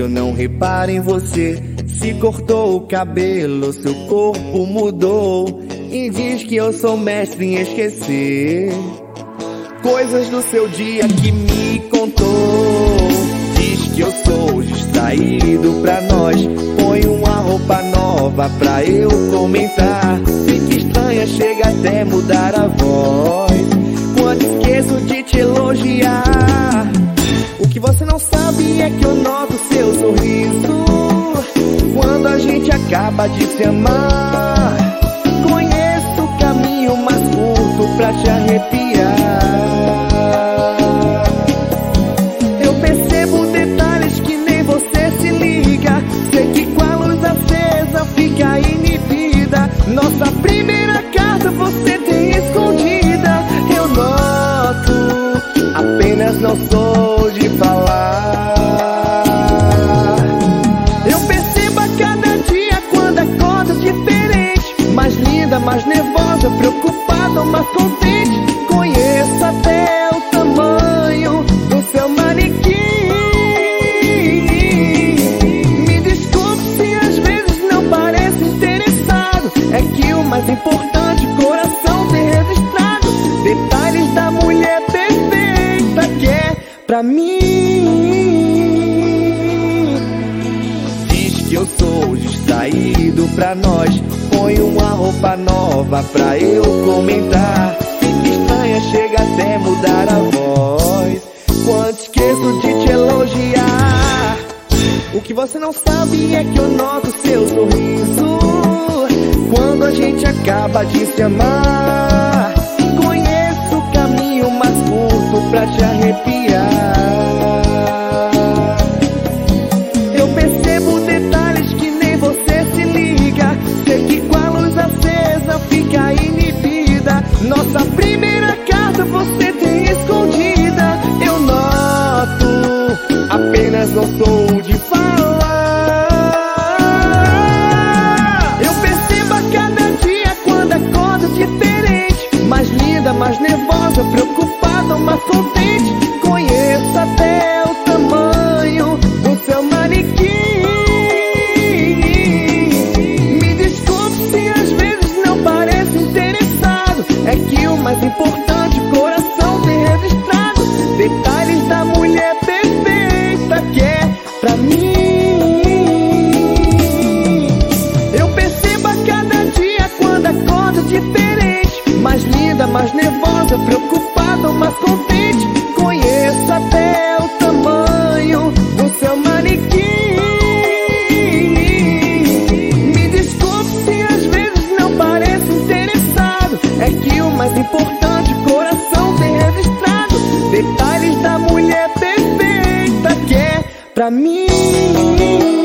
eu não reparo em você. Se cortou o cabelo, seu corpo mudou, e diz que eu sou mestre em esquecer coisas do seu dia que me contou. Diz que eu sou distraído pra nós, põe uma roupa nova pra eu comentar. Fica estranha, chega até mudar a voz quando esqueço de te elogiar. O que você não sabe é que eu noto seu sorriso quando a gente acaba de se amar. Conheço o caminho mais curto pra te arrepiar. Eu percebo detalhes que nem você se liga. Sei que com a luz acesa fica inibida. Nossa primeira carta você tem escondida. Eu noto, apenas não sou de falar. Eu percebo a cada dia quando acordo diferente, mais linda, mais nervosa, preocupada, mais contente. Conheço até o tamanho do seu manequim. Me desculpe se às vezes não parece interessado. É que o mais importante, coração tem registrado detalhes da mulher perfeita que é pra mim. Diz que eu sou distraído pra nós, põe uma roupa nova pra eu comentar. Fica estranha, chega até mudar a voz quando esqueço de te elogiar. O que você não sabe é que eu noto seu sorriso quando a gente acaba de se amar. Conheço o caminho mais curto pra te arrepiar. Eu percebo detalhes que nem você se liga. Sei que com a luz acesa fica inibida. Nossa primeira carta você tem escondida. Eu noto, apenas não sou de falar. Eu percebo a cada dia quando acordo diferente, mais linda, mais nervosa, preocupada, mais contente. Conheço até o tamanho do seu manequim. Me desculpe se às vezes não parece interessado. É que o mais importante, coração tem registrado detalhes da mulher perfeita que é pra mim. Eu percebo a cada dia quando acordo diferente, mais linda, mais nervosa, preocupada, mais contente. Conheço até o tamanho do seu manequim. Me desculpe se às vezes não parece interessado. É que o mais importante, coração tem registrado detalhes da mulher perfeita que é pra mim.